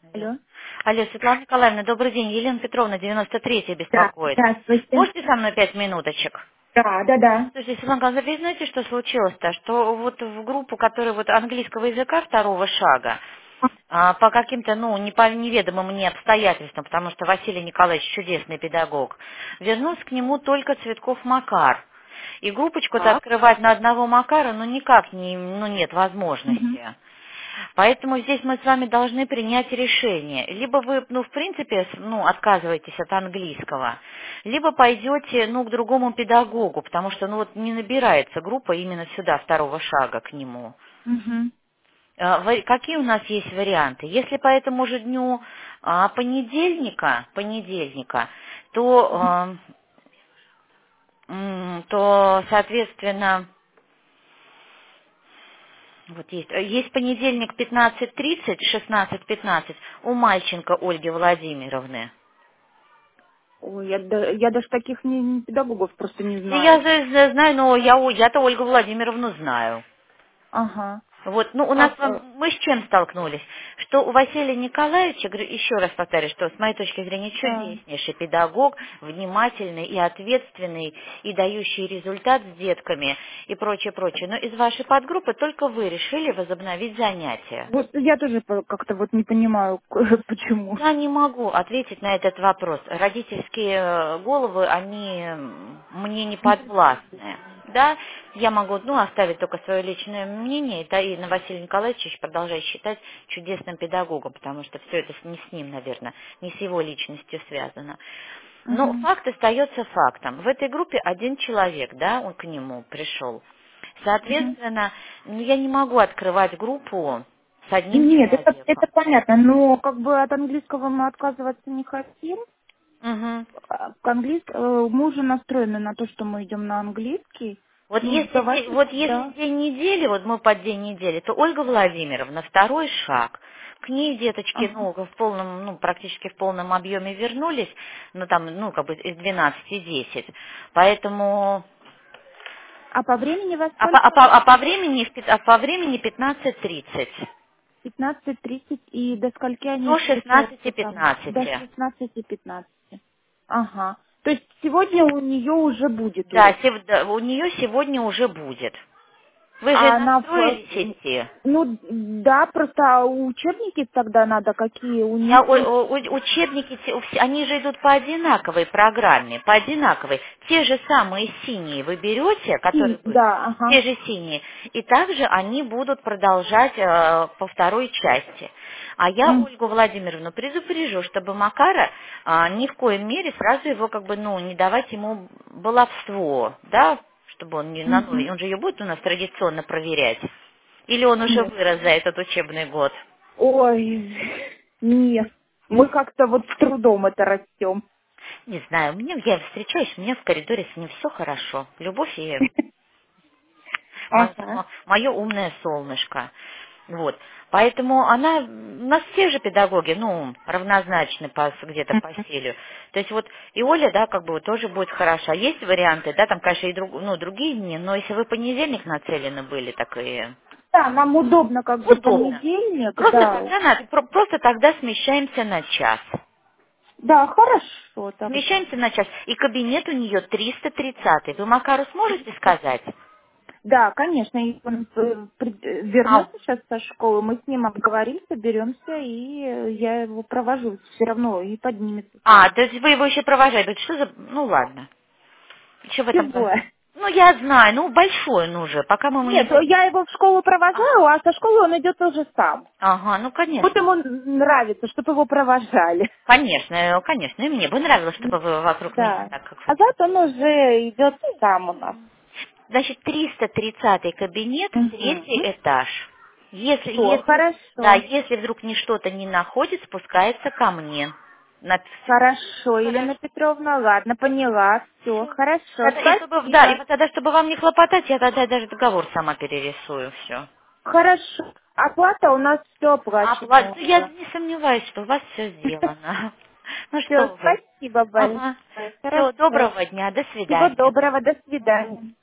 Алло. Алло. Алло, Светлана Николаевна, добрый день. Елена Петровна, 93-я Да, беспокоит. здравствуйте. Можете со мной 5 минуточек? Да, да, да. Слушайте, Светлана Николаевна, вы знаете, что случилось-то? Что вот в группу, которая вот английского языка второго шага, по каким-то, ну, неведомым мне обстоятельствам, потому что Василий Николаевич чудесный педагог, вернулся к нему только Цветков Макар. И группочку-то Так. открывать на одного Макара, ну, никак нет Мгм. возможности. Поэтому здесь мы с вами должны принять решение. Либо вы, ну, в принципе, отказываетесь от английского, либо пойдете, ну, к другому педагогу, потому что, ну, вот не набирается группа именно сюда, второго шага к нему. Мгм. Какие у нас есть варианты? Если по этому же дню понедельника, то, соответственно, вот есть понедельник 15:30, 16:15 у Мальченко Ольги Владимировны. Ой, я даже таких педагогов просто не Да я знаю. знаю, но я-то Ольгу Владимировну знаю. Ага. Вот, ну, у нас, Как? мы с чем столкнулись? Что у Василия Николаевича, говорю, еще раз повторю, что с моей точки зрения Да. чудеснейший педагог, внимательный и ответственный, и дающий результат с детками и прочее, прочее. Но из вашей подгруппы только вы решили возобновить занятия. Вот я тоже как-то вот не понимаю, почему. Я не могу ответить на этот вопрос. Родительские головы, они мне не подвластны. Да, я могу, ну, оставить только свое личное мнение, да, и на Василия Николаевича еще продолжаю считать чудесным педагогом, потому что все это не с ним, наверное, не с его личностью связано. Но Мгм. факт остается фактом. В этой группе один человек, да, он к нему пришел. Мгм. Соответственно, ну, я не могу открывать группу с одним Нет, это человеком. понятно, но как бы от английского мы отказываться не хотим. Мгм. Мы уже настроены на то, что мы идем на английский. Вот Ну, если, давайте, вот если да. день недели, вот мы под день недели, то Ольга Владимировна, второй шаг. К ней деточки, Ага. ну, в полном, ну, практически в полном объеме вернулись, ну, там, ну, как бы из 12:10. Поэтому, А по времени во а по, а сколько? по- а по времени, 15:30. 15:30 и до скольки они До встречаются там? До 16:15. 16:15. Ага. То есть сегодня у нее уже будет Да, урок. да, у нее сегодня уже будет. Вы же А она настроились идти? ну да, просто учебники тогда надо какие у них Учебники, они же идут по одинаковой программе, по одинаковой. Те же самые синие вы берете, которые будут, да, ага. те же синие, и также они будут продолжать по второй части. А я М, Ольгу Владимировну предупрежу, чтобы Макара ни в коей мере сразу его как бы, ну, не давать ему баловство, да, чтобы он не на мгм. новый, он же ее будет у нас традиционно проверять. Или он уже Нет. вырос за этот учебный год? Ой, нет. Мы как-то вот с трудом это растем. Не знаю, я встречаюсь, у меня в коридоре с ним все хорошо. Любовь и Ага. мое умное солнышко. Вот. Поэтому она, у нас все же педагоги, ну, равнозначны где-то по стилю. То есть вот и Оля, да, как бы вот тоже будет хороша. Есть варианты, да, там, конечно, и другие дни, но если вы понедельник нацелены были, так и Да, нам удобно как бы удобно. понедельник, Просто да. тогда, просто тогда смещаемся на час. Да, хорошо тогда. Смещаемся на час. И кабинет у нее 330. Вы Макару сможете сказать? Да, конечно, и он А, вернется сейчас со школы, мы с ним обговорим, соберемся, и я его провожу все равно, и поднимется сам. то есть вы его еще провожаете. Что за... Ну ладно. Что в этом... Чего? Ну, я знаю, ну, большой он уже. Пока мы ему не Нет, дадим... я его в школу провожаю, а со школы он идет уже сам. Ага, ну, Вот конечно. ему нравится, чтобы его провожали. Конечно, конечно. И мне бы нравилось, чтобы вы вокруг меня Да. так как... А завтра он уже идет сам у нас. Значит, 330 кабинет, Угу. третий этаж. Если, Все, если, да, хорошо. если вдруг что-то не находит, спускается ко мне. Хорошо, Хорошо. Елена Петровна, ладно, поняла. Все, Всё. хорошо, И чтобы, да, и спасибо. вот тогда, чтобы вам не хлопотать, я тогда даже договор сама перерисую, все. Хорошо. Оплата у нас все оплачено Я уже. не сомневаюсь, что у вас все сделано. Ну Все, что вы. спасибо Ага. большое. Все, Хорошо. доброго дня, до Всего свидания. доброго, до свидания.